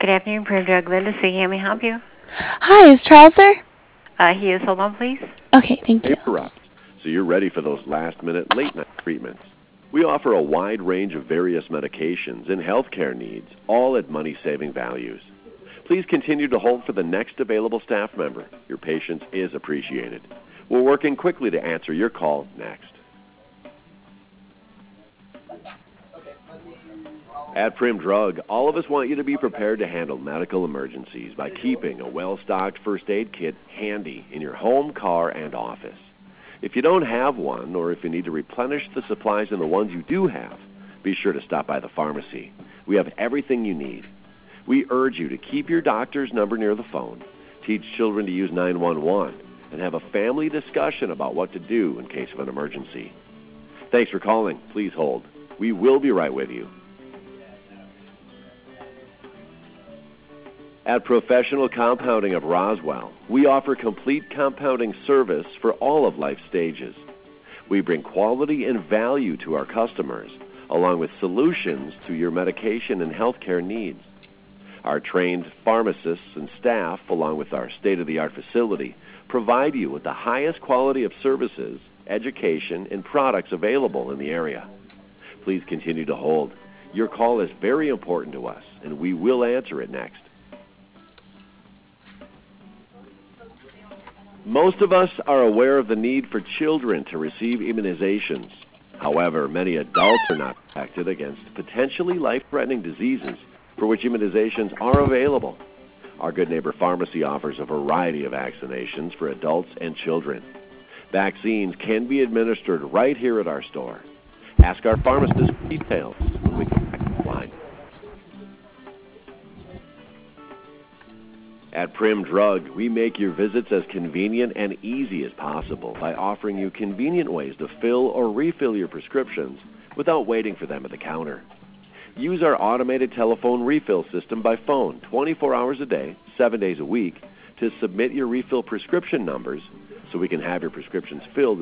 afternoon, Prim Drug Linda speaking. How may I help you? Hi, is Charles there? He is. Hold on, please. Okay, thank you. Interrupt. So you're ready for those last-minute, late-night treatments. We offer a wide range of various medications and healthcare needs, all at money-saving values. Please continue to hold for the next available staff member. Your patience is appreciated. We're working quickly to answer your call next. At Prim Drug, all of us want you to be prepared to handle medical emergencies by keeping a well-stocked first aid kit handy in your home, car, and office. If you don't have one, or if you need to replenish the supplies in the ones you do have, be sure to stop by the pharmacy. We have everything you need. We urge you to keep your doctor's number near the phone, teach children to use 911, and have a family discussion about what to do in case of an emergency. Thanks for calling. Please hold. We will be right with you. At Professional Compounding of Roswell, we offer complete compounding service for all of life stages. We bring quality and value to our customers, along with solutions to your medication and healthcare needs. Our trained pharmacists and staff, along with our state-of-the-art facility, provide you with the highest quality of services, education, and products available in the area. Please continue to hold. Your call is very important to us, and we will answer it next. Most of us are aware of the need for children to receive immunizations. However, many adults are not protected against potentially life-threatening diseases for which immunizations are available. Our Good Neighbor Pharmacy offers a variety of vaccinations for adults and children. Vaccines can be administered right here at our store. Ask our pharmacist for details when we come back to the line. At Prim Drug, we make your visits as convenient and easy as possible by offering you convenient ways to fill or refill your prescriptions without waiting for them at the counter. Use our automated telephone refill system by phone 24 hours a day, 7 days a week to submit your refill prescription numbers so we can have your prescriptions filled